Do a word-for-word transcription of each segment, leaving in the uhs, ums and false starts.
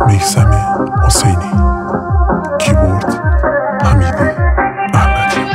میثم حسینی. کیبورد حمید احمدی.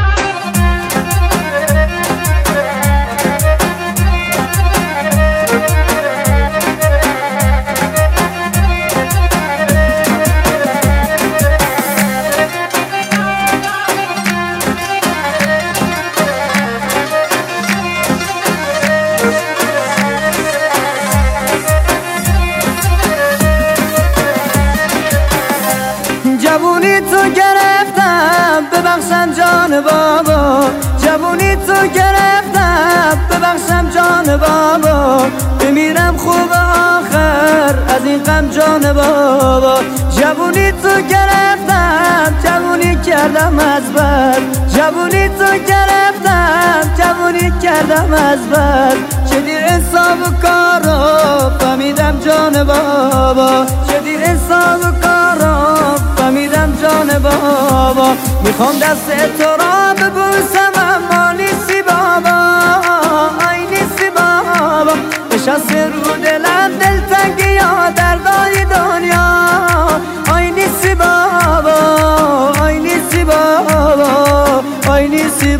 جوونی تو گرفتم ببخشم جان بابا، جوونی تو گرفتم ببخشم جان بابا، بمیرم خوب آخر از این غم جان بابا. جوونی تو گرفتم جوونی کردم از بد، جوونی تو گرفتم جوونی کردم از بد، چه دیر حساب کارو فهمیدم جان بابا، چه دیر حساب کارو فهمیدم جان بابا. میخوام دست تو را ببوسم اما نیستی بابا، آی نیستی بابا. نشسته رو دلم دلتنگی ها دردای دنیا، آی نیستی بابا، آی نیستی بابا، آی نیستی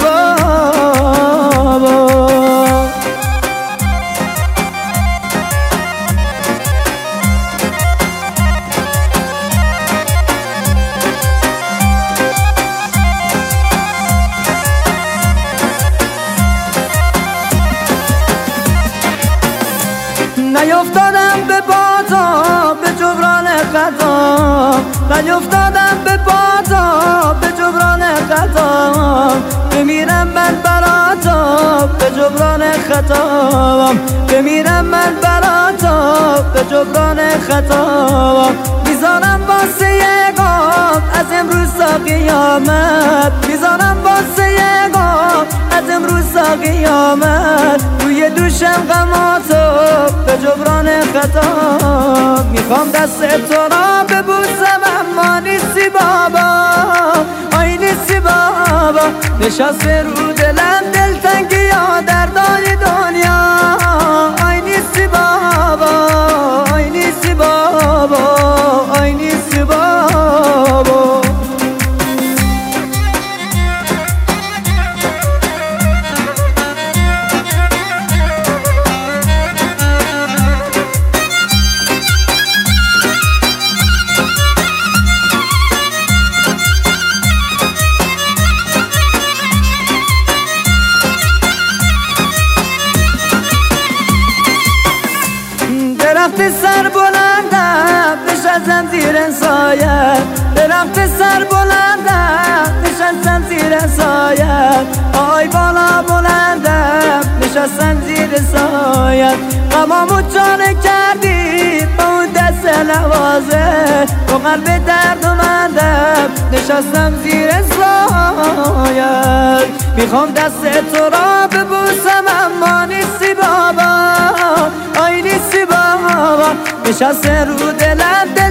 بابا. نیفتادم به باتا به جبران خطا، نیفتادم به باتا به جبران خطا، بمیرم من براتا به جبران خطا، بمیرم من براتا به جبران خطا. میذارم واسه یکم از امروز تا قیامت، میذارم واسه یکم از امروز تا قیامت، روی دوشم غماتو به جبران خطا. میخوام دست تو را ببوسم اما نیستی بابا، آی نیستی بابا. نشسته رو دلم دلتنگی ها دردای دنیا، آی نیستی بابا، آی نیستی بابا، آی نیستی بابا. درخت سر بلندم نشستم زیر سایه، درخت سر بلندم نشستم زیر سایه، آی بالا بلندم نشستم زیر سایه. غمامو چاره کردی با اون دست نوازه، با قلب دردمندم نشستم زیر سایه. میخوام دست تو را ببوسم اما نیستی بابا، آی نیستی بابا. نشسته رو دلم